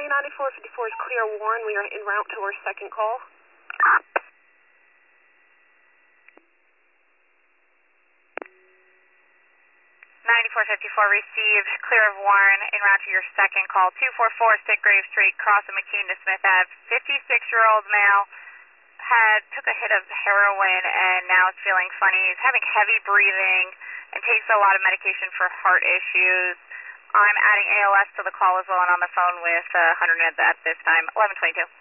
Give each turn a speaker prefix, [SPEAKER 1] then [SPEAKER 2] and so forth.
[SPEAKER 1] 9454 is clear, Warren. We are en route to our second call.
[SPEAKER 2] 9454 received, clear of Warren, en route to your second call. 244 Sitgrave Street, crossing McKean to Smith Ave. 56-year-old male took a hit of heroin and now is feeling funny. He's having heavy breathing and takes a lot of medication for heart issues. I'm adding ALS to the call as well and on the phone with 100 at this time. 1122.